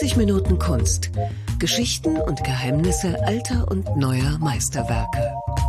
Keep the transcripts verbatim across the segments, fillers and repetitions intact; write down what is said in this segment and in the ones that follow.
dreißig Minuten Kunst. Geschichten und Geheimnisse alter und neuer Meisterwerke.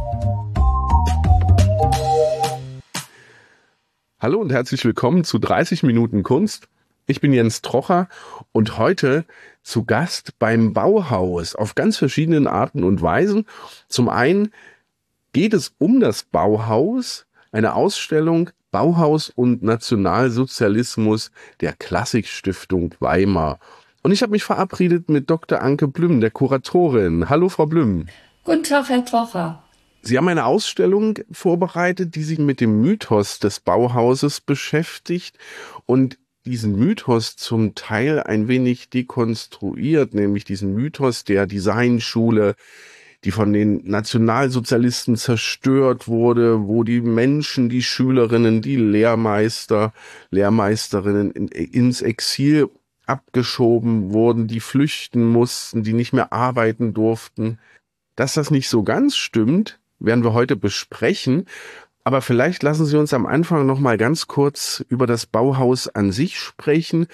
Hallo und herzlich willkommen zu dreißig Minuten Kunst. Ich bin Jens Trocher und heute zu Gast beim Bauhaus auf ganz verschiedenen Arten und Weisen. Zum einen geht es um das Bauhaus, eine Ausstellung Bauhaus und Nationalsozialismus der Klassikstiftung Weimar. Und ich habe mich verabredet mit Doktor Anke Blüm, der Kuratorin. Hallo, Frau Blüm. Guten Tag, Herr Trocher. Sie haben eine Ausstellung vorbereitet, die sich mit dem Mythos des Bauhauses beschäftigt und diesen Mythos zum Teil ein wenig dekonstruiert, nämlich diesen Mythos der Designschule, die von den Nationalsozialisten zerstört wurde, wo die Menschen, die Schülerinnen, die Lehrmeister, Lehrmeisterinnen in, ins Exil abgeschoben wurden, die flüchten mussten, die nicht mehr arbeiten durften. Dass das nicht so ganz stimmt, werden wir heute besprechen. Aber vielleicht lassen Sie uns am Anfang noch mal ganz kurz über das Bauhaus an sich sprechen.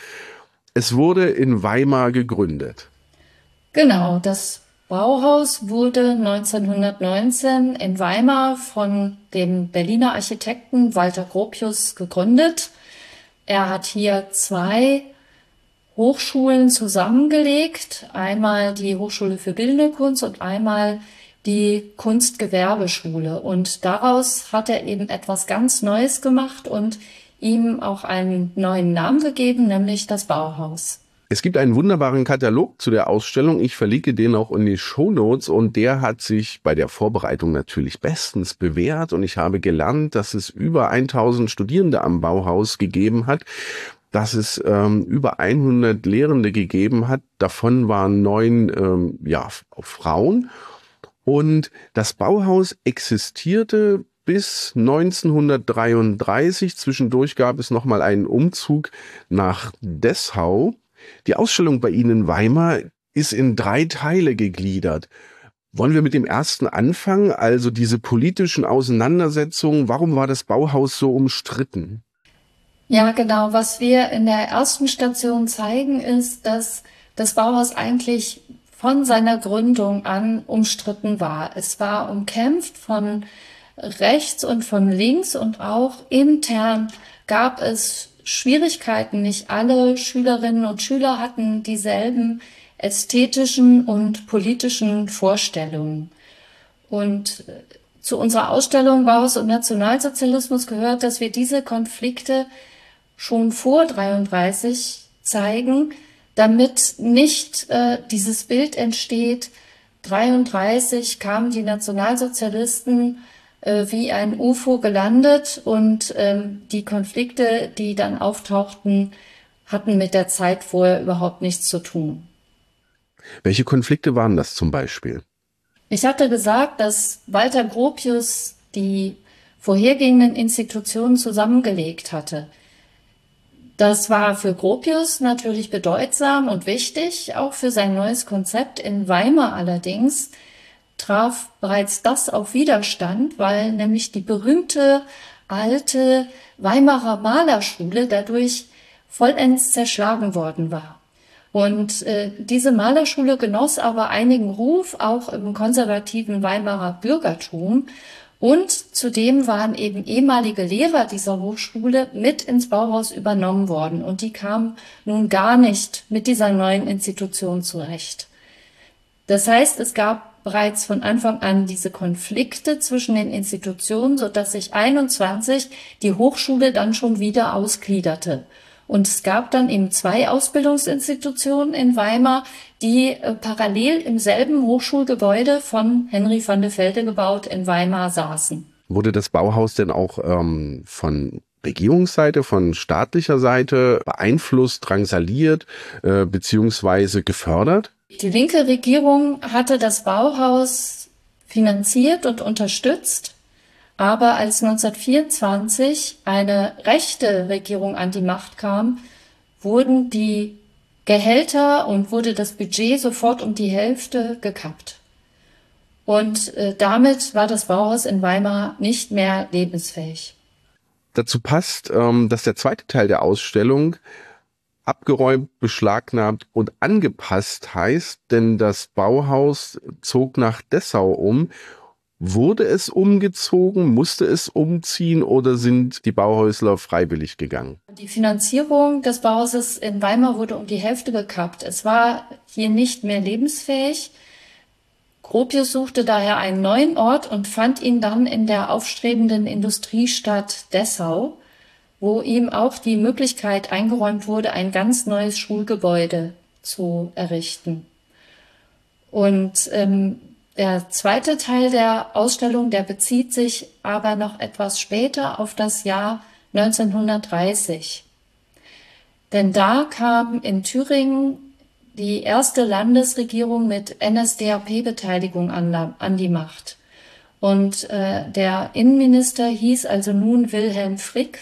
Es wurde in Weimar gegründet. Genau, das Bauhaus wurde neunzehnhundertneunzehn in Weimar von dem Berliner Architekten Walter Gropius gegründet. Er hat hier zwei Hochschulen zusammengelegt, einmal die Hochschule für Bildende Kunst und einmal die Kunstgewerbeschule. Und daraus hat er eben etwas ganz Neues gemacht und ihm auch einen neuen Namen gegeben, nämlich das Bauhaus. Es gibt einen wunderbaren Katalog zu der Ausstellung. Ich verlinke den auch in die Shownotes und der hat sich bei der Vorbereitung natürlich bestens bewährt und ich habe gelernt, dass es über tausend Studierende am Bauhaus gegeben hat, dass es ähm, über hundert Lehrende gegeben hat. Davon waren neun ähm, ja, Frauen. Und das Bauhaus existierte bis neunzehnhundertdreiunddreißig. Zwischendurch gab es noch mal einen Umzug nach Dessau. Die Ausstellung bei Ihnen in Weimar ist in drei Teile gegliedert. Wollen wir mit dem ersten anfangen, also diese politischen Auseinandersetzungen? Warum war das Bauhaus so umstritten? Ja, genau. Was wir in der ersten Station zeigen, ist, dass das Bauhaus eigentlich von seiner Gründung an umstritten war. Es war umkämpft von rechts und von links und auch intern gab es Schwierigkeiten. Nicht alle Schülerinnen und Schüler hatten dieselben ästhetischen und politischen Vorstellungen. Und zu unserer Ausstellung Bauhaus und Nationalsozialismus gehört, dass wir diese Konflikte schon vor dreiunddreißig zeigen, damit nicht äh, dieses Bild entsteht, dreiunddreißig kamen die Nationalsozialisten äh, wie ein U F O gelandet und ähm, die Konflikte, die dann auftauchten, hatten mit der Zeit vorher überhaupt nichts zu tun. Welche Konflikte waren das zum Beispiel? Ich hatte gesagt, dass Walter Gropius die vorhergehenden Institutionen zusammengelegt hatte. Das war für Gropius natürlich bedeutsam und wichtig, auch für sein neues Konzept. In Weimar allerdings traf bereits das auf Widerstand, weil nämlich die berühmte alte Weimarer Malerschule dadurch vollends zerschlagen worden war. Und äh, diese Malerschule genoss aber einigen Ruf, auch im konservativen Weimarer Bürgertum. Und zudem waren eben ehemalige Lehrer dieser Hochschule mit ins Bauhaus übernommen worden. Und die kamen nun gar nicht mit dieser neuen Institution zurecht. Das heißt, es gab bereits von Anfang an diese Konflikte zwischen den Institutionen, sodass sich einundzwanzig die Hochschule dann schon wieder ausgliederte. Und es gab dann eben zwei Ausbildungsinstitutionen in Weimar, die äh, parallel im selben Hochschulgebäude von Henry van de Velde gebaut in Weimar saßen. Wurde das Bauhaus denn auch ähm, von Regierungsseite, von staatlicher Seite beeinflusst, drangsaliert äh, beziehungsweise gefördert? Die linke Regierung hatte das Bauhaus finanziert und unterstützt. Aber als neunzehnhundertvierundzwanzig eine rechte Regierung an die Macht kam, wurden die Gehälter und wurde das Budget sofort um die Hälfte gekappt. Und äh, damit war das Bauhaus in Weimar nicht mehr lebensfähig. Dazu passt, ähm, dass der zweite Teil der Ausstellung abgeräumt, beschlagnahmt und angepasst heißt, denn das Bauhaus zog nach Dessau um. Wurde es umgezogen, musste es umziehen oder sind die Bauhäusler freiwillig gegangen? Die Finanzierung des Bauhauses in Weimar wurde um die Hälfte gekappt. Es war hier nicht mehr lebensfähig. Gropius suchte daher einen neuen Ort und fand ihn dann in der aufstrebenden Industriestadt Dessau, wo ihm auch die Möglichkeit eingeräumt wurde, ein ganz neues Schulgebäude zu errichten. Und ähm, der zweite Teil der Ausstellung, der bezieht sich aber noch etwas später auf das Jahr neunzehnhundertdreißig. Denn da kam in Thüringen die erste Landesregierung mit N S D A P-Beteiligung an, an die Macht. Und äh, der Innenminister hieß also nun Wilhelm Frick.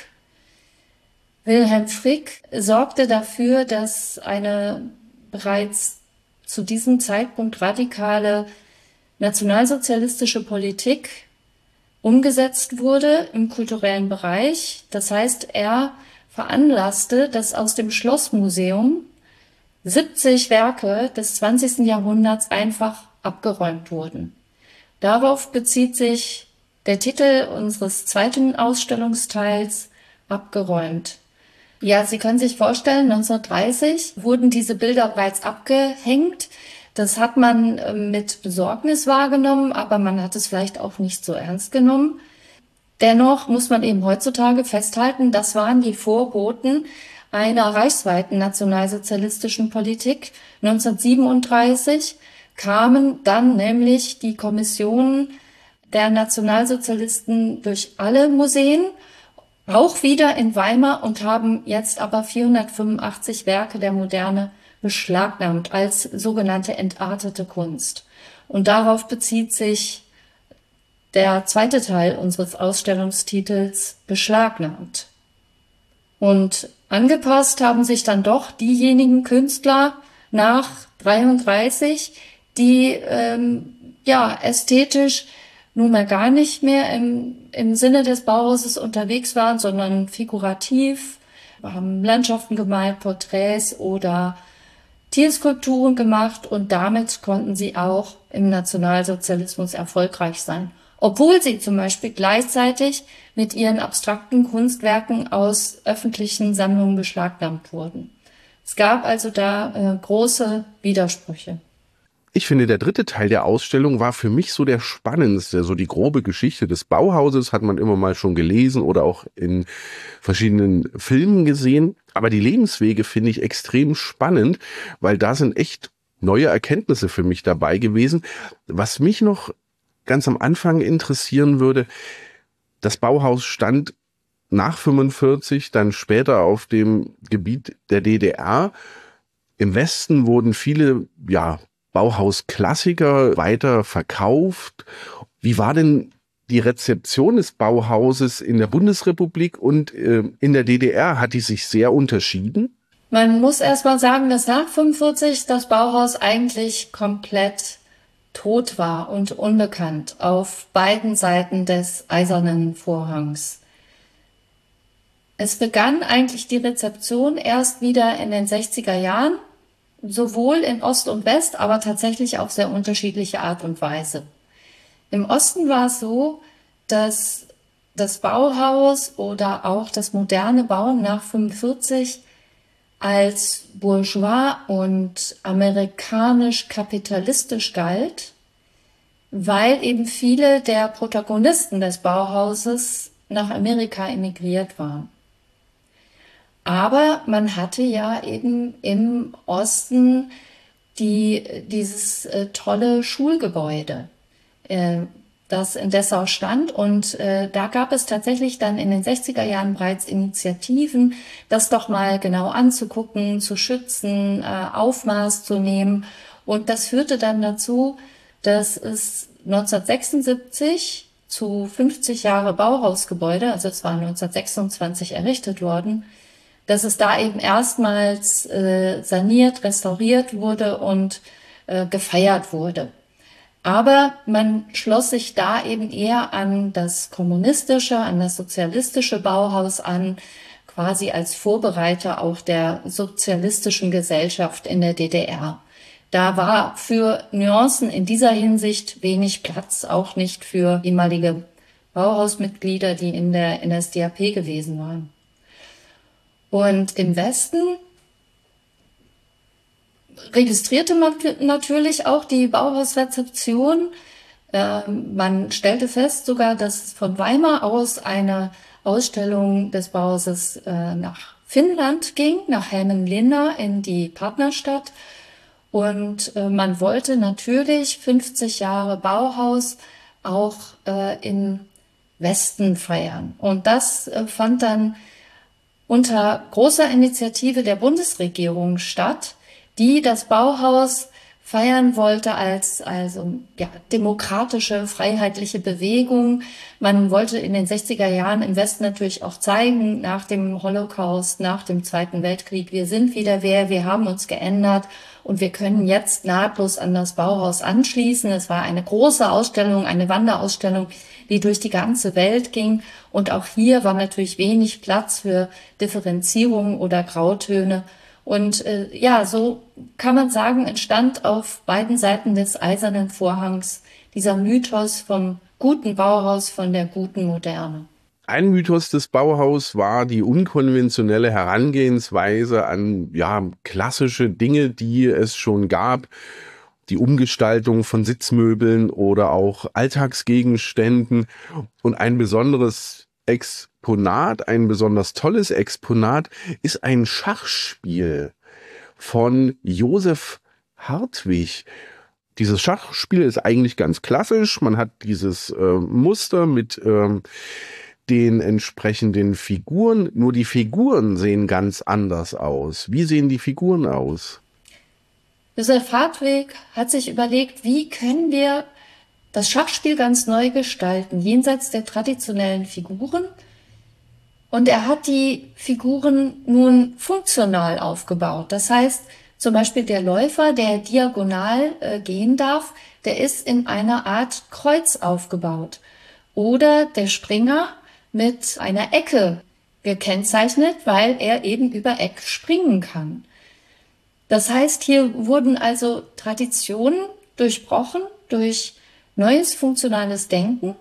Wilhelm Frick sorgte dafür, dass eine bereits zu diesem Zeitpunkt radikale nationalsozialistische Politik umgesetzt wurde im kulturellen Bereich. Das heißt, er veranlasste, dass aus dem Schlossmuseum siebzig Werke des zwanzigsten Jahrhunderts einfach abgeräumt wurden. Darauf bezieht sich der Titel unseres zweiten Ausstellungsteils, Abgeräumt. Ja, Sie können sich vorstellen, neunzehnhundertdreißig wurden diese Bilder bereits abgehängt. Das hat man mit Besorgnis wahrgenommen, aber man hat es vielleicht auch nicht so ernst genommen. Dennoch muss man eben heutzutage festhalten, das waren die Vorboten einer reichsweiten nationalsozialistischen Politik. neunzehnhundertsiebenunddreißig kamen dann nämlich die Kommissionen der Nationalsozialisten durch alle Museen, auch wieder in Weimar, und haben jetzt aber vierhundertfünfundachtzig Werke der Moderne beschlagnahmt als sogenannte entartete Kunst. Und darauf bezieht sich der zweite Teil unseres Ausstellungstitels, beschlagnahmt. Und angepasst haben sich dann doch diejenigen Künstler nach dreiunddreißig, die ähm, ja ästhetisch nunmehr gar nicht mehr im, im Sinne des Bauhauses unterwegs waren, sondern figurativ, haben Landschaften gemalt, Porträts oder Tierskulpturen gemacht, und damit konnten sie auch im Nationalsozialismus erfolgreich sein. Obwohl sie zum Beispiel gleichzeitig mit ihren abstrakten Kunstwerken aus öffentlichen Sammlungen beschlagnahmt wurden. Es gab also da äh, große Widersprüche. Ich finde, der dritte Teil der Ausstellung war für mich so der spannendste. So die grobe Geschichte des Bauhauses hat man immer mal schon gelesen oder auch in verschiedenen Filmen gesehen. Aber die Lebenswege finde ich extrem spannend, weil da sind echt neue Erkenntnisse für mich dabei gewesen. Was mich noch ganz am Anfang interessieren würde, das Bauhaus stand nach fünfundvierzig, dann später auf dem Gebiet der D D R. Im Westen wurden viele, ja, Bauhausklassiker weiter verkauft. Wie war denn die Rezeption des Bauhauses in der Bundesrepublik und äh, in der D D R? Hat die sich sehr unterschieden? Man muss erst mal sagen, dass nach fünfundvierzig das Bauhaus eigentlich komplett tot war und unbekannt auf beiden Seiten des Eisernen Vorhangs. Es begann eigentlich die Rezeption erst wieder in den sechziger Jahren, sowohl in Ost und West, aber tatsächlich auf sehr unterschiedliche Art und Weise. Im Osten war es so, dass das Bauhaus oder auch das moderne Bauen nach fünfundvierzig als bourgeois und amerikanisch-kapitalistisch galt, weil eben viele der Protagonisten des Bauhauses nach Amerika emigriert waren. Aber man hatte ja eben im Osten die, dieses äh, tolle Schulgebäude, äh, das in Dessau stand. Und äh, da gab es tatsächlich dann in den sechziger Jahren bereits Initiativen, das doch mal genau anzugucken, zu schützen, äh, Aufmaß zu nehmen. Und das führte dann dazu, dass es neunzehnhundertsechsundsiebzig zu fünfzig Jahre Bauhausgebäude, also es war neunzehnhundertsechsundzwanzig errichtet worden, dass es da eben erstmals äh, saniert, restauriert wurde und äh, gefeiert wurde. Aber man schloss sich da eben eher an das kommunistische, an das sozialistische Bauhaus an, quasi als Vorbereiter auch der sozialistischen Gesellschaft in der D D R. Da war für Nuancen in dieser Hinsicht wenig Platz, auch nicht für ehemalige Bauhausmitglieder, die in der N S D A P gewesen waren. Und im Westen registrierte man natürlich auch die Bauhausrezeption. Äh, man stellte fest sogar, dass von Weimar aus eine Ausstellung des Bauhauses äh, nach Finnland ging, nach Hämeenlinna in die Partnerstadt. Und äh, man wollte natürlich fünfzig Jahre Bauhaus auch äh, im Westen feiern. Und das äh, fand dann unter großer Initiative der Bundesregierung statt, die das Bauhaus feiern wollte als also ja, demokratische, freiheitliche Bewegung. Man wollte in den sechziger Jahren im Westen natürlich auch zeigen, nach dem Holocaust, nach dem Zweiten Weltkrieg, wir sind wieder wer, wir haben uns geändert und wir können jetzt nahtlos an das Bauhaus anschließen. Es war eine große Ausstellung, eine Wanderausstellung, die durch die ganze Welt ging. Und auch hier war natürlich wenig Platz für Differenzierung oder Grautöne. Und äh, ja, so kann man sagen, entstand auf beiden Seiten des Eisernen Vorhangs dieser Mythos vom guten Bauhaus, von der guten Moderne. Ein Mythos des Bauhaus war die unkonventionelle Herangehensweise an ja klassische Dinge, die es schon gab. Die Umgestaltung von Sitzmöbeln oder auch Alltagsgegenständen. Und ein besonderes Exponat, ein besonders tolles Exponat ist ein Schachspiel von Josef Hartwig. Dieses Schachspiel ist eigentlich ganz klassisch. Man hat dieses äh, Muster mit ähm, den entsprechenden Figuren. Nur die Figuren sehen ganz anders aus. Wie sehen die Figuren aus? Josef Hartwig hat sich überlegt, wie können wir das Schachspiel ganz neu gestalten, jenseits der traditionellen Figuren. Und er hat die Figuren nun funktional aufgebaut. Das heißt, zum Beispiel der Läufer, der diagonal äh, gehen darf, der ist in einer Art Kreuz aufgebaut. Oder der Springer mit einer Ecke gekennzeichnet, weil er eben über Eck springen kann. Das heißt, hier wurden also Traditionen durchbrochen durch neues funktionales Denken.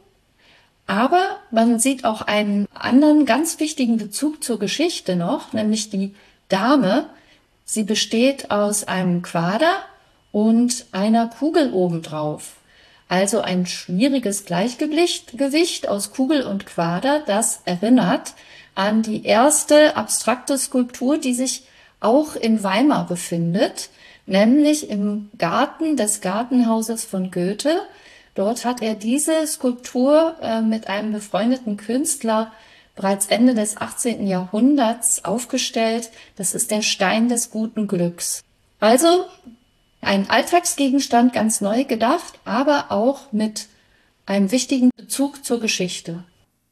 Aber man sieht auch einen anderen ganz wichtigen Bezug zur Geschichte noch, nämlich die Dame. Sie besteht aus einem Quader und einer Kugel obendrauf. Also ein schwieriges Gleichgewicht Gewicht aus Kugel und Quader, das erinnert an die erste abstrakte Skulptur, die sich auch in Weimar befindet, nämlich im Garten des Gartenhauses von Goethe. Dort hat er diese Skulptur äh, mit einem befreundeten Künstler bereits Ende des achtzehnten Jahrhunderts aufgestellt. Das ist der Stein des guten Glücks. Also ein Alltagsgegenstand, ganz neu gedacht, aber auch mit einem wichtigen Bezug zur Geschichte.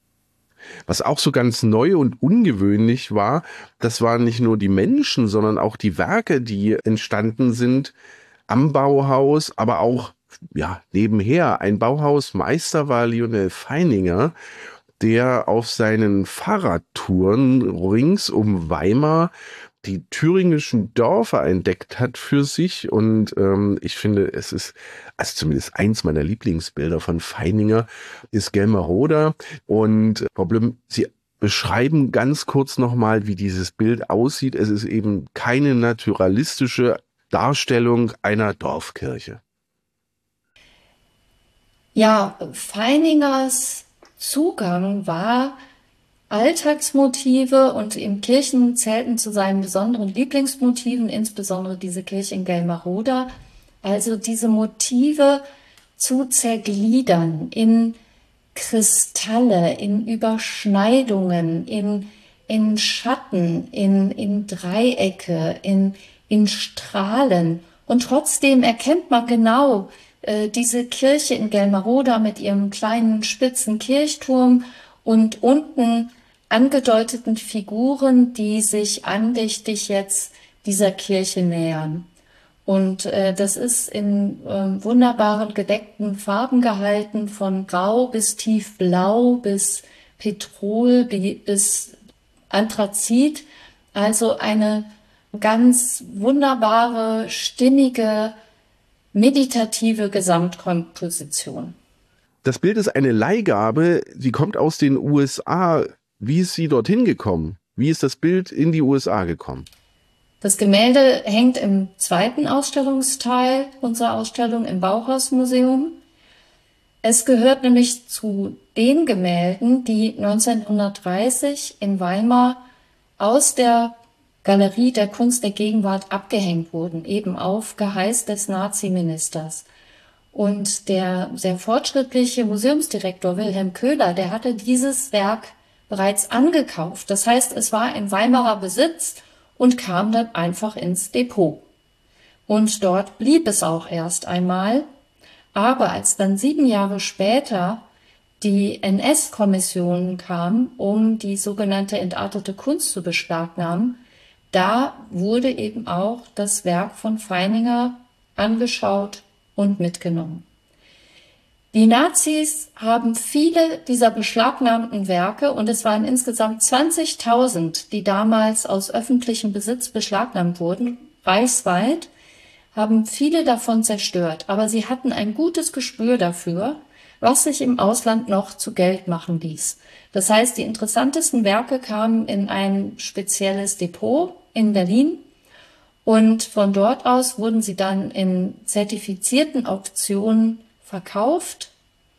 Was auch so ganz neu und ungewöhnlich war, das waren nicht nur die Menschen, sondern auch die Werke, die entstanden sind am Bauhaus, aber auch ja nebenher. Ein Bauhausmeister war Lionel Feininger, der auf seinen Fahrradtouren rings um Weimar die thüringischen Dörfer entdeckt hat für sich. Und ähm, ich finde, es ist, also zumindest eins meiner Lieblingsbilder von Feininger, ist Gelmeroda. Und Frau Blüm, Sie beschreiben ganz kurz nochmal, wie dieses Bild aussieht. Es ist eben keine naturalistische Darstellung einer Dorfkirche. Ja, Feiningers Zugang war Alltagsmotive, und im Kirchen zählten zu seinen besonderen Lieblingsmotiven insbesondere diese Kirche in Gelmeroda. Also diese Motive zu zergliedern in Kristalle, in Überschneidungen, in, in Schatten, in, in Dreiecke, in, in Strahlen. Und trotzdem erkennt man genau äh, diese Kirche in Gelmeroda mit ihrem kleinen spitzen Kirchturm und unten angedeuteten Figuren, die sich andächtig jetzt dieser Kirche nähern. Und äh, das ist in äh, wunderbaren gedeckten Farben gehalten, von Grau bis tiefblau, bis Petrol, bis Anthrazit, also eine ganz wunderbare, stimmige, meditative Gesamtkomposition. Das Bild ist eine Leihgabe, sie kommt aus den U S A. Wie ist sie dorthin gekommen? Wie ist das Bild in die U S A gekommen? Das Gemälde hängt im zweiten Ausstellungsteil unserer Ausstellung im Bauhaus-Museum. Es gehört nämlich zu den Gemälden, die neunzehnhundertdreißig in Weimar aus der Galerie der Kunst der Gegenwart abgehängt wurden, eben auf Geheiß des Naziministers. Und der sehr fortschrittliche Museumsdirektor Wilhelm Köhler, der hatte dieses Werk bereits angekauft. Das heißt, es war in Weimarer Besitz und kam dann einfach ins Depot. Und dort blieb es auch erst einmal. Aber als dann sieben Jahre später die N S-Kommission kam, um die sogenannte entartete Kunst zu beschlagnahmen, da wurde eben auch das Werk von Feininger angeschaut und mitgenommen. Die Nazis haben viele dieser beschlagnahmten Werke, und es waren insgesamt zwanzigtausend, die damals aus öffentlichem Besitz beschlagnahmt wurden, reichsweit, haben viele davon zerstört. Aber sie hatten ein gutes Gespür dafür, was sich im Ausland noch zu Geld machen ließ. Das heißt, die interessantesten Werke kamen in ein spezielles Depot in Berlin. Und von dort aus wurden sie dann in zertifizierten Auktionen verkauft.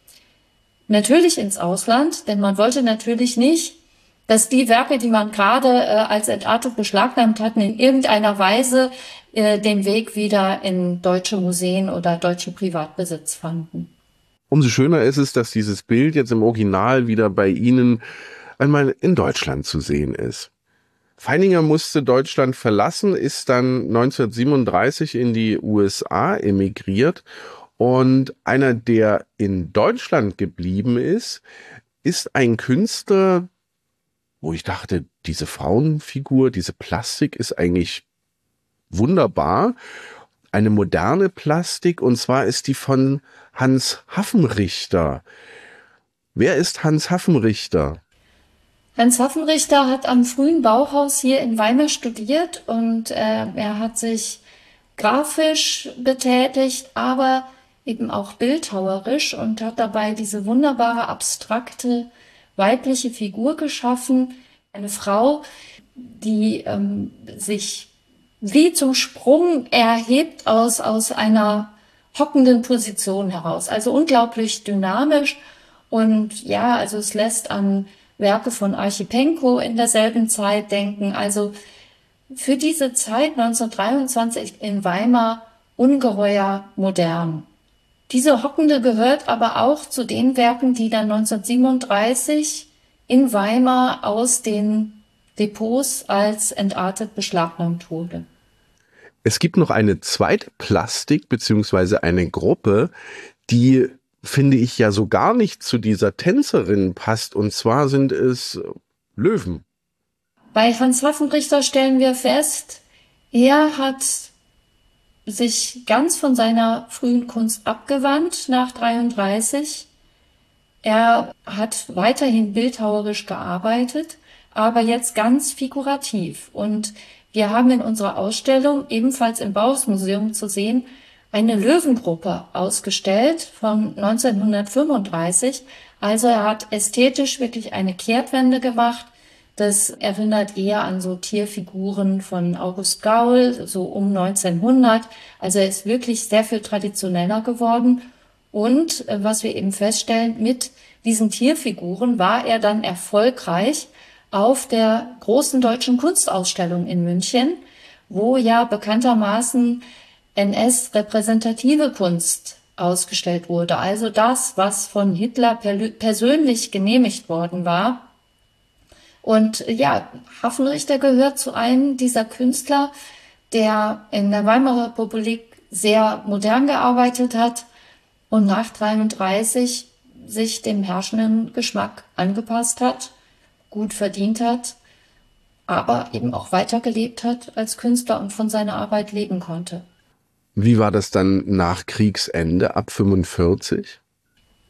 Natürlich ins Ausland, denn man wollte natürlich nicht, dass die Werke, die man gerade äh, als entartet beschlagnahmt hatten, in irgendeiner Weise äh, den Weg wieder in deutsche Museen oder deutschen Privatbesitz fanden. Umso schöner ist es, dass dieses Bild jetzt im Original wieder bei Ihnen einmal in Deutschland zu sehen ist. Feininger musste Deutschland verlassen, ist dann neunzehnhundertsiebenunddreißig in die U S A emigriert, und einer, der in Deutschland geblieben ist, ist ein Künstler, wo ich dachte, diese Frauenfigur, diese Plastik ist eigentlich wunderbar. Eine moderne Plastik, und zwar ist die von Hans Haffenrichter. Wer ist Hans Haffenrichter? Hans Haffenrichter hat am frühen Bauhaus hier in Weimar studiert, und äh, er hat sich grafisch betätigt, aber eben auch bildhauerisch, und hat dabei diese wunderbare, abstrakte, weibliche Figur geschaffen. Eine Frau, die ähm, sich wie zum Sprung erhebt aus, aus einer hockenden Position heraus. Also unglaublich dynamisch, und ja, also es lässt an Werke von Archipenko in derselben Zeit denken. Also für diese Zeit neunzehnhundertdreiundzwanzig in Weimar ungeheuer modern. Diese Hockende gehört aber auch zu den Werken, die dann neunzehnhundertsiebenunddreißig in Weimar aus den Depots als entartet beschlagnahmt wurde. Es gibt noch eine zweite Plastik beziehungsweise eine Gruppe, die, finde ich, ja so gar nicht zu dieser Tänzerin passt, und zwar sind es Löwen. Bei Hans Haffenrichter stellen wir fest, er hat sich ganz von seiner frühen Kunst abgewandt nach dreiunddreißig. Er hat weiterhin bildhauerisch gearbeitet, aber jetzt ganz figurativ. Und wir haben in unserer Ausstellung, ebenfalls im Bauhaus-Museum zu sehen, eine Löwengruppe ausgestellt von neunzehnhundertfünfunddreißig. Also er hat ästhetisch wirklich eine Kehrtwende gemacht. Das erinnert eher an so Tierfiguren von August Gaul, so um neunzehnhundert. Also er ist wirklich sehr viel traditioneller geworden. Und was wir eben feststellen, mit diesen Tierfiguren war er dann erfolgreich auf der großen deutschen Kunstausstellung in München, wo ja bekanntermaßen N S-repräsentative Kunst ausgestellt wurde. Also das, was von Hitler per- persönlich genehmigt worden war. Und ja, Haffenrichter gehört zu einem dieser Künstler, der in der Weimarer Republik sehr modern gearbeitet hat und nach dreiunddreißig sich dem herrschenden Geschmack angepasst hat, gut verdient hat, aber eben auch weitergelebt hat als Künstler und von seiner Arbeit leben konnte. Wie war das dann nach Kriegsende ab fünfundvierzig?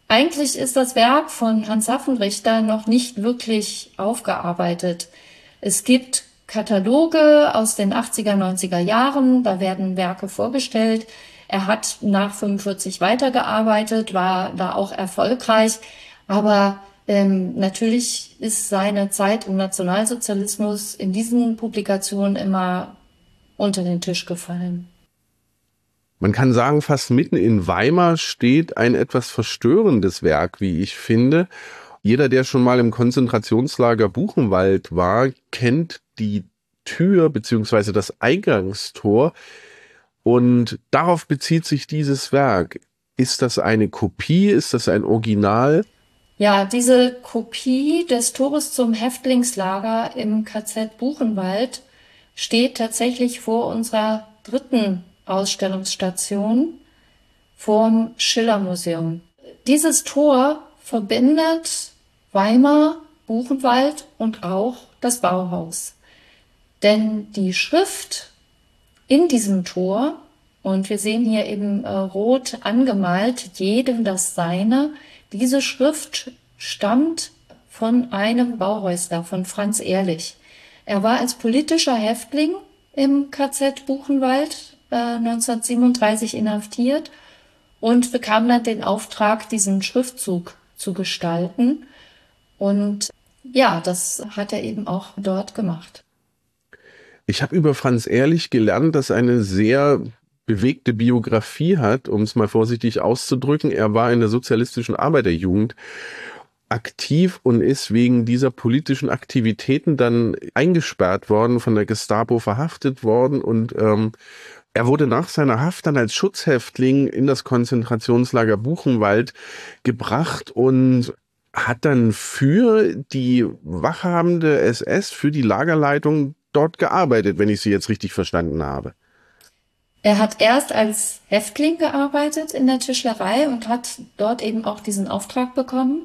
Eigentlich ist das Werk von Hans Hafenrichter noch nicht wirklich aufgearbeitet. Es gibt Kataloge aus den achtziger, neunziger Jahren, da werden Werke vorgestellt. Er hat nach fünfundvierzig weitergearbeitet, war da auch erfolgreich, aber ähm, natürlich ist seine Zeit im Nationalsozialismus in diesen Publikationen immer unter den Tisch gefallen. Man kann sagen, fast mitten in Weimar steht ein etwas verstörendes Werk, wie ich finde. Jeder, der schon mal im Konzentrationslager Buchenwald war, kennt die Tür bzw. das Eingangstor. Und darauf bezieht sich dieses Werk. Ist das eine Kopie? Ist das ein Original? Ja, diese Kopie des Tores zum Häftlingslager im K Z Buchenwald steht tatsächlich vor unserer dritten Ausstellungsstation vorm Schiller-Museum. Dieses Tor verbindet Weimar, Buchenwald und auch das Bauhaus. Denn die Schrift in diesem Tor, und wir sehen hier eben äh, rot angemalt, jedem das Seine, diese Schrift stammt von einem Bauhäusler, von Franz Ehrlich. Er war als politischer Häftling im K Z Buchenwald äh, neunzehnhundertsiebenunddreißig inhaftiert und bekam dann den Auftrag, diesen Schriftzug zu gestalten. Und ja, das hat er eben auch dort gemacht. Ich habe über Franz Ehrlich gelernt, dass er eine sehr bewegte Biografie hat, um es mal vorsichtig auszudrücken. Er war in der sozialistischen Arbeiterjugend aktiv und ist wegen dieser politischen Aktivitäten dann eingesperrt worden, von der Gestapo verhaftet worden und ähm, er wurde nach seiner Haft dann als Schutzhäftling in das Konzentrationslager Buchenwald gebracht und hat dann für die wachhabende S S, für die Lagerleitung dort gearbeitet, wenn ich Sie jetzt richtig verstanden habe. Er hat erst als Häftling gearbeitet in der Tischlerei und hat dort eben auch diesen Auftrag bekommen.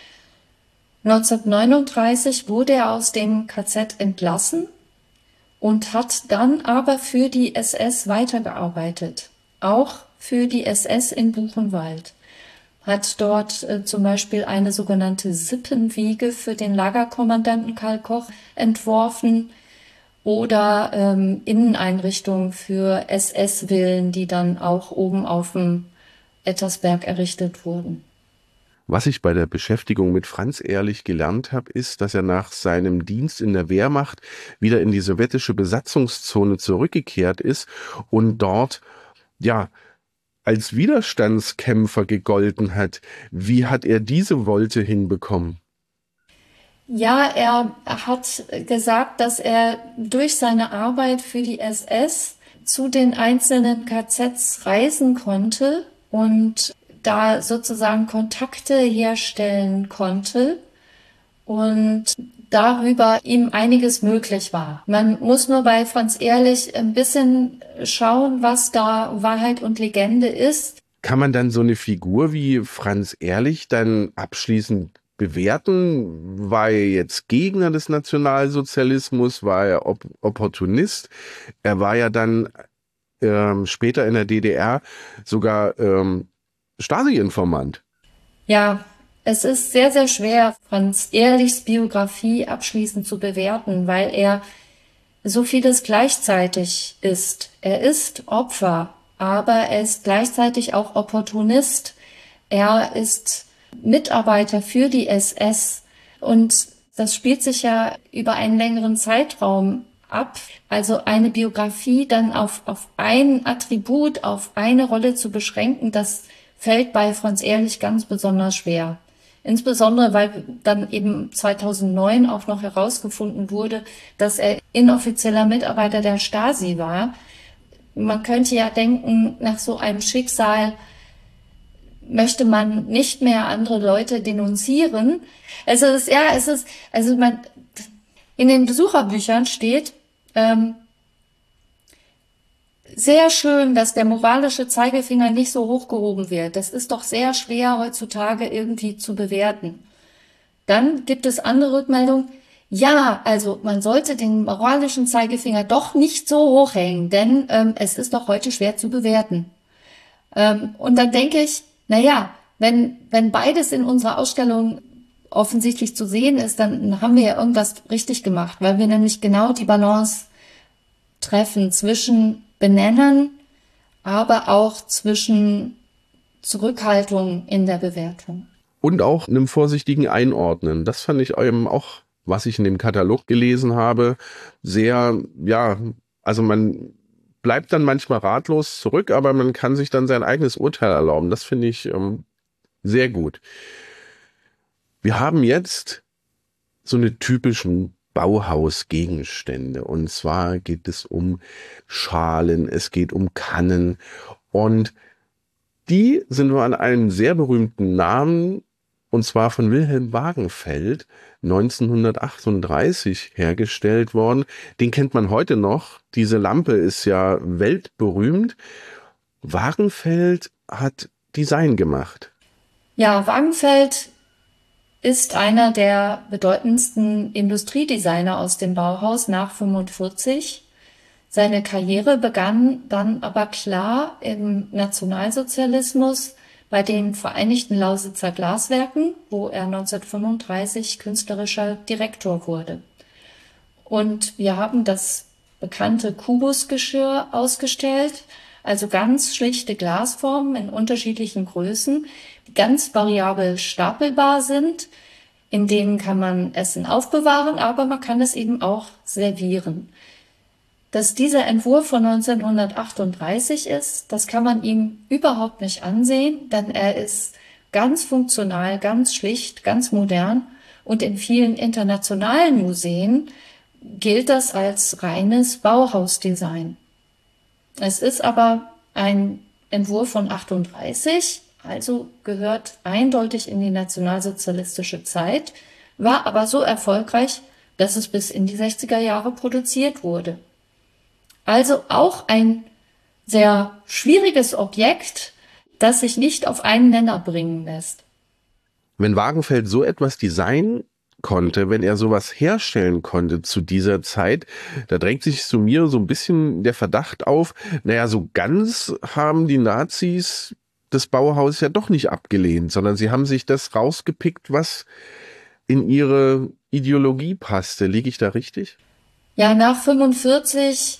neunzehnhundertneununddreißig wurde er aus dem K Z entlassen und hat dann aber für die S S weitergearbeitet, auch für die S S in Buchenwald. Hat dort äh, zum Beispiel eine sogenannte Sippenwiege für den Lagerkommandanten Karl Koch entworfen oder ähm, Inneneinrichtungen für S S-Villen, die dann auch oben auf dem Ettersberg errichtet wurden. Was ich bei der Beschäftigung mit Franz Ehrlich gelernt habe, ist, dass er nach seinem Dienst in der Wehrmacht wieder in die sowjetische Besatzungszone zurückgekehrt ist und dort, ja, als Widerstandskämpfer gegolten hat. Wie hat er diese Wolte hinbekommen? Ja, er hat gesagt, dass er durch seine Arbeit für die S S zu den einzelnen K Zs reisen konnte und da sozusagen Kontakte herstellen konnte und darüber ihm einiges möglich war. Man muss nur bei Franz Ehrlich ein bisschen schauen, was da Wahrheit und Legende ist. Kann man dann so eine Figur wie Franz Ehrlich dann abschließend bewerten? War er jetzt Gegner des Nationalsozialismus? War er Op- Opportunist? Er war ja dann ähm, später in der D D R sogar ähm, Stasi-Informant. Ja, es ist sehr, sehr schwer, Franz Ehrlichs Biografie abschließend zu bewerten, weil er so vieles gleichzeitig ist. Er ist Opfer, aber er ist gleichzeitig auch Opportunist. Er ist Mitarbeiter für die S S und das spielt sich ja über einen längeren Zeitraum ab. Also eine Biografie dann auf, auf ein Attribut, auf eine Rolle zu beschränken, das fällt bei Franz Ehrlich ganz besonders schwer. Insbesondere, weil dann eben zweitausendneun auch noch herausgefunden wurde, dass er inoffizieller Mitarbeiter der Stasi war. Man könnte ja denken, nach so einem Schicksal möchte man nicht mehr andere Leute denunzieren. Also es ist, ja, es ist, also man, in den Besucherbüchern steht, ähm, sehr schön, dass der moralische Zeigefinger nicht so hochgehoben wird. Das ist doch sehr schwer heutzutage irgendwie zu bewerten. Dann gibt es andere Rückmeldungen. Ja, also man sollte den moralischen Zeigefinger doch nicht so hochhängen, denn ähm, es ist doch heute schwer zu bewerten. Ähm, und dann denke ich, na ja, Wenn, wenn beides in unserer Ausstellung offensichtlich zu sehen ist, dann haben wir ja irgendwas richtig gemacht, weil wir nämlich genau die Balance treffen zwischen Benennen, aber auch zwischen Zurückhaltung in der Bewertung. Und auch einem vorsichtigen Einordnen. Das fand ich eben auch, was ich in dem Katalog gelesen habe, sehr, ja, also man bleibt dann manchmal ratlos zurück, aber man kann sich dann sein eigenes Urteil erlauben. Das finde ich ähm, sehr gut. Wir haben jetzt so eine typischen Bauhausgegenstände. Und zwar geht es um Schalen, es geht um Kannen. Und die sind nur an einem sehr berühmten Namen, und zwar von Wilhelm Wagenfeld, neunzehnhundertachtunddreißig hergestellt worden. Den kennt man heute noch. Diese Lampe ist ja weltberühmt. Wagenfeld hat Design gemacht. Ja, Wagenfeld ist einer der bedeutendsten Industriedesigner aus dem Bauhaus nach fünfundvierzig. Seine Karriere begann dann aber klar im Nationalsozialismus bei den Vereinigten Lausitzer Glaswerken, wo er neunzehnhundertfünfunddreißig künstlerischer Direktor wurde. Und wir haben das bekannte Kubusgeschirr ausgestellt, also ganz schlichte Glasformen in unterschiedlichen Größen, die ganz variabel stapelbar sind. In denen kann man Essen aufbewahren, aber man kann es eben auch servieren. Dass dieser Entwurf von neunzehnhundertachtunddreißig ist, das kann man ihm überhaupt nicht ansehen, denn er ist ganz funktional, ganz schlicht, ganz modern und in vielen internationalen Museen gilt das als reines Bauhausdesign. Es ist aber ein Entwurf von achtunddreißig, also gehört eindeutig in die nationalsozialistische Zeit, war aber so erfolgreich, dass es bis in die sechziger Jahre produziert wurde. Also auch ein sehr schwieriges Objekt, das sich nicht auf einen Nenner bringen lässt. Wenn Wagenfeld so etwas designen konnte, wenn er sowas herstellen konnte zu dieser Zeit, da drängt sich zu mir so ein bisschen der Verdacht auf, naja, so ganz haben die Nazis das Bauhaus ja doch nicht abgelehnt, sondern sie haben sich das rausgepickt, was in ihre Ideologie passte. Liege ich da richtig? Ja, nach fünfundvierzig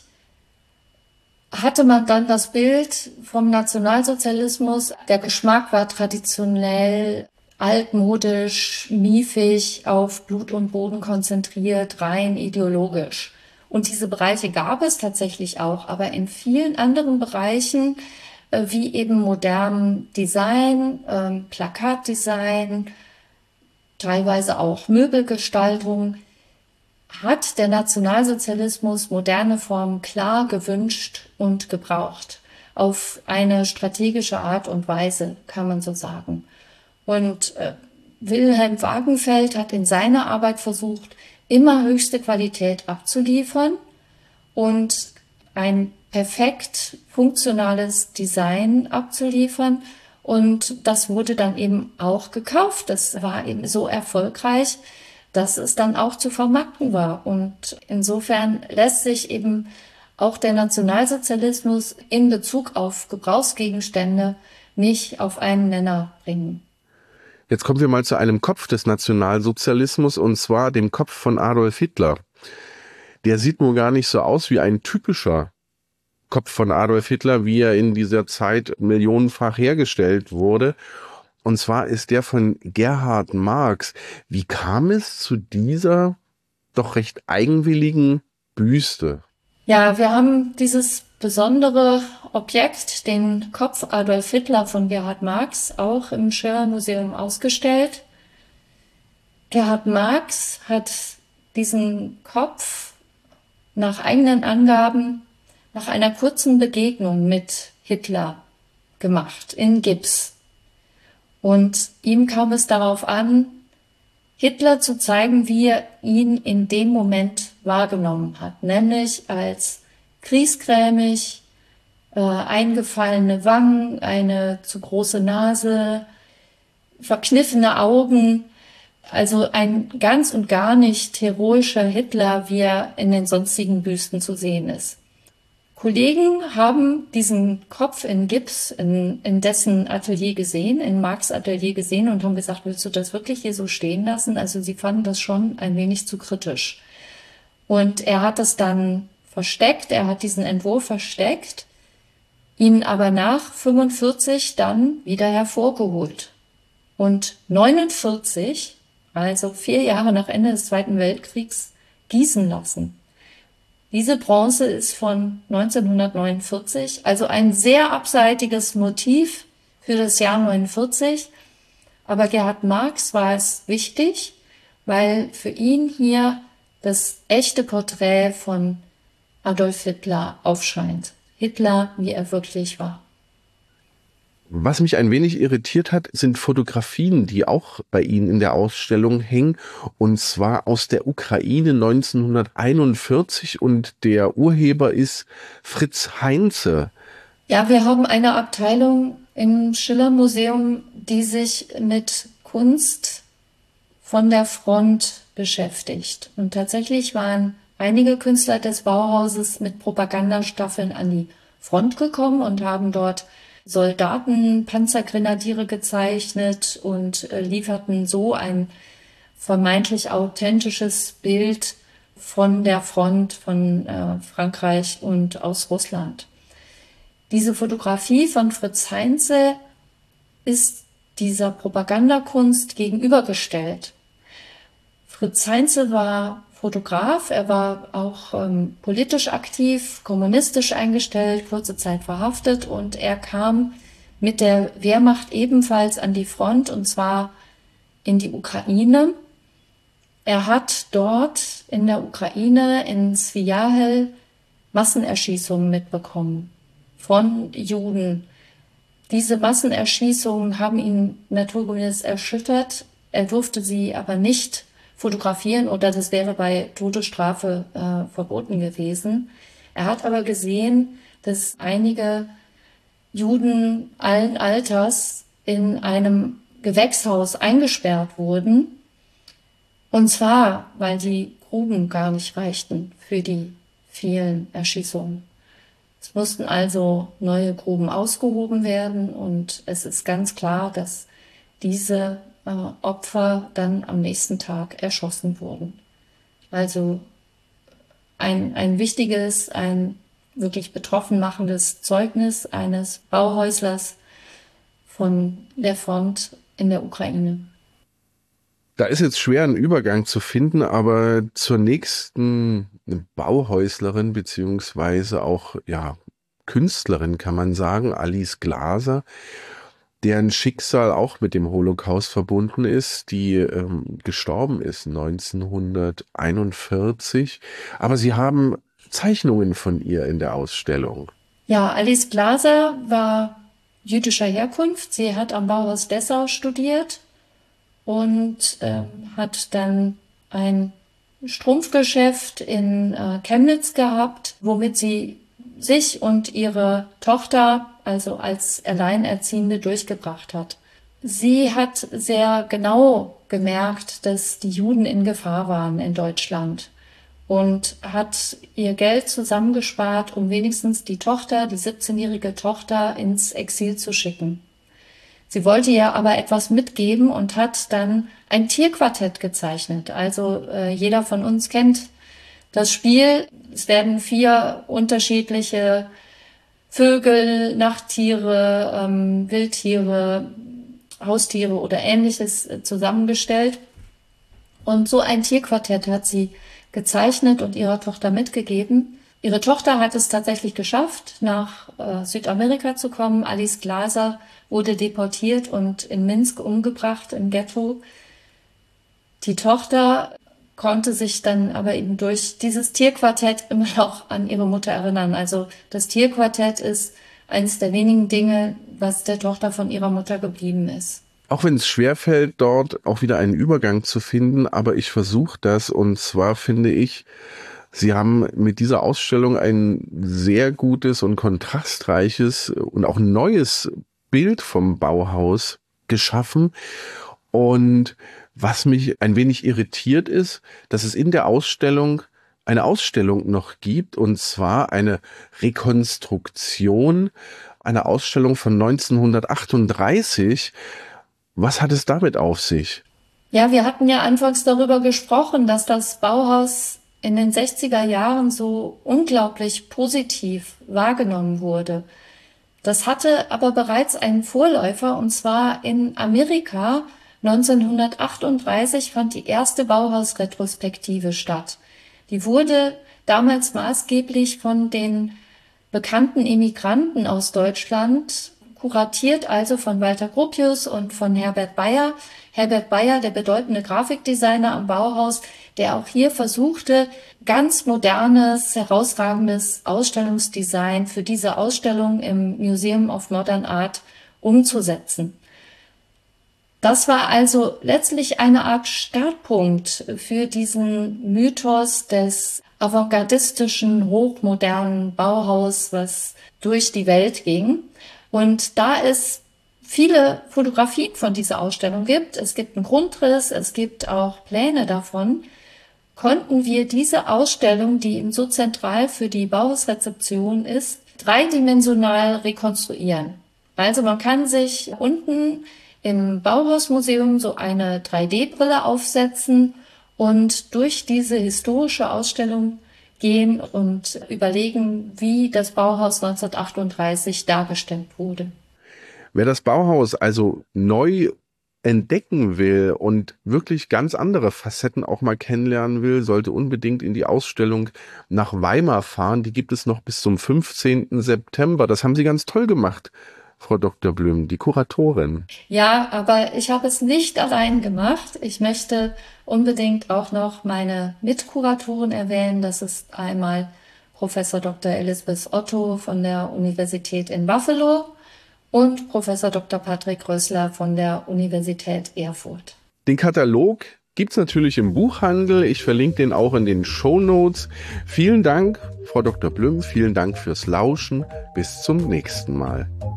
hatte man dann das Bild vom Nationalsozialismus. Der Geschmack war traditionell, altmodisch, miefig, auf Blut und Boden konzentriert, rein ideologisch. Und diese Bereiche gab es tatsächlich auch, aber in vielen anderen Bereichen, äh, wie eben modernem Design, äh, Plakatdesign, teilweise auch Möbelgestaltung, hat der Nationalsozialismus moderne Formen klar gewünscht und gebraucht. Auf eine strategische Art und Weise, kann man so sagen. Und äh, Wilhelm Wagenfeld hat in seiner Arbeit versucht, immer höchste Qualität abzuliefern und ein perfekt funktionales Design abzuliefern. Und das wurde dann eben auch gekauft. Das war eben so erfolgreich, dass es dann auch zu vermarkten war. Und insofern lässt sich eben auch der Nationalsozialismus in Bezug auf Gebrauchsgegenstände nicht auf einen Nenner bringen. Jetzt kommen wir mal zu einem Kopf des Nationalsozialismus, und zwar dem Kopf von Adolf Hitler. Der sieht nur gar nicht so aus wie ein typischer Kopf von Adolf Hitler, wie er in dieser Zeit millionenfach hergestellt wurde. Und zwar ist der von Gerhard Marx. Wie kam es zu dieser doch recht eigenwilligen Büste? Ja, wir haben dieses besondere Objekt, den Kopf Adolf Hitler von Gerhard Marx, auch im Schirrer-Museum ausgestellt. Gerhard Marx hat diesen Kopf nach eigenen Angaben nach einer kurzen Begegnung mit Hitler gemacht, in Gips. Und ihm kam es darauf an, Hitler zu zeigen, wie er ihn in dem Moment wahrgenommen hat, nämlich als griesgrämig, äh, eingefallene Wangen, eine zu große Nase, verkniffene Augen, also ein ganz und gar nicht heroischer Hitler, wie er in den sonstigen Büsten zu sehen ist. Kollegen haben diesen Kopf in Gips in, in dessen Atelier gesehen, in Marx' Atelier gesehen und haben gesagt, willst du das wirklich hier so stehen lassen? Also sie fanden das schon ein wenig zu kritisch. Und er hat es dann versteckt, er hat diesen Entwurf versteckt, ihn aber nach fünfundvierzig dann wieder hervorgeholt. Und neunundvierzig, also vier Jahre nach Ende des Zweiten Weltkriegs, gießen lassen. Diese Bronze ist von neunzehnhundertneunundvierzig, also ein sehr abseitiges Motiv für das Jahr neunundvierzig. Aber Gerhard Marx war es wichtig, weil für ihn hier das echte Porträt von Adolf Hitler aufscheint. Hitler, wie er wirklich war. Was mich ein wenig irritiert hat, sind Fotografien, die auch bei Ihnen in der Ausstellung hängen, und zwar aus der Ukraine neunzehnhunderteinundvierzig, und der Urheber ist Fritz Heinze. Ja, wir haben eine Abteilung im Schiller-Museum, die sich mit Kunst von der Front beschäftigt. Und tatsächlich waren einige Künstler des Bauhauses mit Propagandastaffeln an die Front gekommen und haben dort Soldaten, Panzergrenadiere gezeichnet und äh, lieferten so ein vermeintlich authentisches Bild von der Front, von äh, Frankreich und aus Russland. Diese Fotografie von Fritz Heinze ist dieser Propagandakunst gegenübergestellt. Fritz Heinze war Fotograf, er war auch ähm, politisch aktiv, kommunistisch eingestellt, kurze Zeit verhaftet, und er kam mit der Wehrmacht ebenfalls an die Front, und zwar in die Ukraine. Er hat dort in der Ukraine, in Sviajel, Massenerschießungen mitbekommen von Juden. Diese Massenerschießungen haben ihn naturgemäß erschüttert. Er durfte sie aber nicht fotografieren, oder das wäre bei Todesstrafe äh, verboten gewesen. Er hat aber gesehen, dass einige Juden allen Alters in einem Gewächshaus eingesperrt wurden. Und zwar, weil die Gruben gar nicht reichten für die vielen Erschießungen. Es mussten also neue Gruben ausgehoben werden, und es ist ganz klar, dass diese äh, Opfer dann am nächsten Tag erschossen wurden. Also ein, ein wichtiges, ein wirklich betroffen machendes Zeugnis eines Bauhäuslers von der Front in der Ukraine. Da ist jetzt schwer, einen Übergang zu finden, aber zur nächsten Bauhäuslerin beziehungsweise auch ja Künstlerin kann man sagen, Alice Glaser, deren Schicksal auch mit dem Holocaust verbunden ist, die ähm, gestorben ist neunzehnhunderteinundvierzig. Aber Sie haben Zeichnungen von ihr in der Ausstellung. Ja, Alice Glaser war jüdischer Herkunft. Sie hat am Bauhaus Dessau studiert und äh, hat dann ein Strumpfgeschäft in äh, Chemnitz gehabt, womit sie sich und ihre Tochter, also als Alleinerziehende, durchgebracht hat. Sie hat sehr genau gemerkt, dass die Juden in Gefahr waren in Deutschland, und hat ihr Geld zusammengespart, um wenigstens die Tochter, die siebzehnjährige Tochter, ins Exil zu schicken. Sie wollte ihr aber etwas mitgeben und hat dann ein Tierquartett gezeichnet. Also äh, jeder von uns kennt das Spiel. Es werden vier unterschiedliche Vögel, Nachttiere, ähm, Wildtiere, Haustiere oder Ähnliches äh, zusammengestellt. Und so ein Tierquartett hat sie gezeichnet und ihrer Tochter mitgegeben. Ihre Tochter hat es tatsächlich geschafft, nach äh, Südamerika zu kommen. Alice Glaser wurde deportiert und in Minsk umgebracht, im Ghetto. Die Tochter konnte sich dann aber eben durch dieses Tierquartett immer noch an ihre Mutter erinnern. Also das Tierquartett ist eines der wenigen Dinge, was der Tochter von ihrer Mutter geblieben ist. Auch wenn es schwerfällt, dort auch wieder einen Übergang zu finden, aber ich versuche das, und zwar finde ich, Sie haben mit dieser Ausstellung ein sehr gutes und kontrastreiches und auch neues Bild vom Bauhaus geschaffen. Und was mich ein wenig irritiert ist, dass es in der Ausstellung eine Ausstellung noch gibt, und zwar eine Rekonstruktion einer Ausstellung von neunzehnhundertachtunddreißig. Was hat es damit auf sich? Ja, wir hatten ja anfangs darüber gesprochen, dass das Bauhaus in den sechziger Jahren so unglaublich positiv wahrgenommen wurde. Das hatte aber bereits einen Vorläufer, und zwar in Amerika. neunzehnhundertachtunddreißig fand die erste Bauhaus-Retrospektive statt. Die wurde damals maßgeblich von den bekannten Immigranten aus Deutschland kuratiert, also von Walter Gropius und von Herbert Bayer. Herbert Bayer, der bedeutende Grafikdesigner am Bauhaus, der auch hier versuchte, ganz modernes, herausragendes Ausstellungsdesign für diese Ausstellung im Museum of Modern Art umzusetzen. Das war also letztlich eine Art Startpunkt für diesen Mythos des avantgardistischen, hochmodernen Bauhaus, was durch die Welt ging. Und da es viele Fotografien von dieser Ausstellung gibt, es gibt einen Grundriss, es gibt auch Pläne davon, konnten wir diese Ausstellung, die eben so zentral für die Bauhausrezeption ist, dreidimensional rekonstruieren. Also man kann sich unten im Bauhausmuseum so eine drei D Brille aufsetzen und durch diese historische Ausstellung gehen und überlegen, wie das Bauhaus neunzehnhundertachtunddreißig dargestellt wurde. Wer das Bauhaus also neu entdecken will und wirklich ganz andere Facetten auch mal kennenlernen will, sollte unbedingt in die Ausstellung nach Weimar fahren. Die gibt es noch bis zum fünfzehnten September. Das haben Sie ganz toll gemacht, Frau Doktor Blüm, die Kuratorin. Ja, aber ich habe es nicht allein gemacht. Ich möchte unbedingt auch noch meine Mitkuratoren erwähnen. Das ist einmal Professor Doktor Elisabeth Otto von der Universität in Buffalo und Professor Doktor Patrick Rössler von der Universität Erfurt. Den Katalog gibt's natürlich im Buchhandel. Ich verlinke den auch in den Shownotes. Vielen Dank, Frau Doktor Blüm. Vielen Dank fürs Lauschen. Bis zum nächsten Mal.